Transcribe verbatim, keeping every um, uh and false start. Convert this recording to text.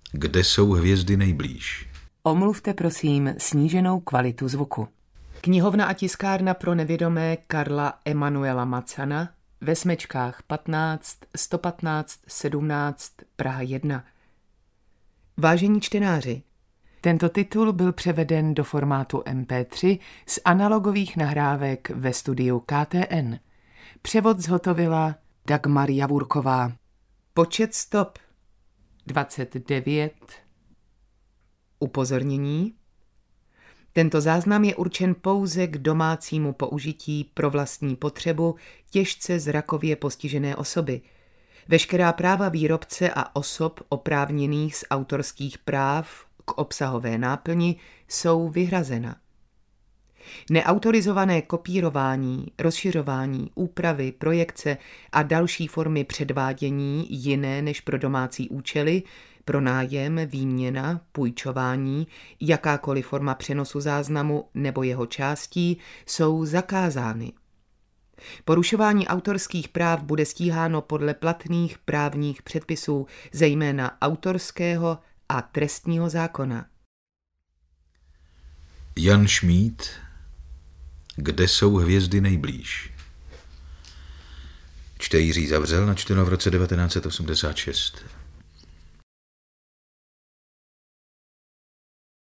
Kde jsou hvězdy nejblíž? Omluvte prosím sníženou kvalitu zvuku. Knihovna a tiskárna pro nevědomé Karla Emanuela Macana ve Smečkách patnáct, sto patnáct, sedmnáct, Praha jedna. Vážení čtenáři, tento titul byl převeden do formátu em pé tři z analogových nahrávek ve studiu K T N. Převod zhotovila Dagmar Javurková. Počet stop dvacet devět. Upozornění. Tento záznam je určen pouze k domácímu použití pro vlastní potřebu těžce zrakově postižené osoby. Veškerá práva výrobce a osob oprávněných z autorských práv k obsahové náplni jsou vyhrazena. Neautorizované kopírování, rozšiřování, úpravy, projekce a další formy předvádění jiné než pro domácí účely, pronájem, výměna, půjčování, jakákoliv forma přenosu záznamu nebo jeho částí jsou zakázány. Porušování autorských práv bude stíháno podle platných právních předpisů, zejména autorského a trestního zákona. Jan Šmíd. Kde jsou hvězdy nejblíž? Čte Jiří Zavřel, načteno v roce devatenáct set osmdesát šest.